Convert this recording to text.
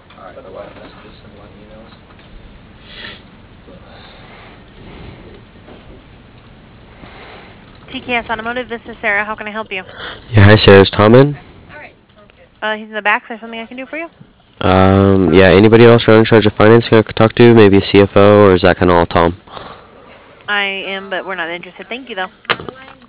Alright, otherwise messages, send a lot of emails. TKS Automotive, this is Sarah. How can I help you? Yeah, hi Sarah, is Tom in? He's in the back. Is there something I can do for you? Yeah, anybody else around in charge of financing I could talk to? Maybe a CFO, or is that kind of all Tom? I am, but we're not interested. Thank you, though.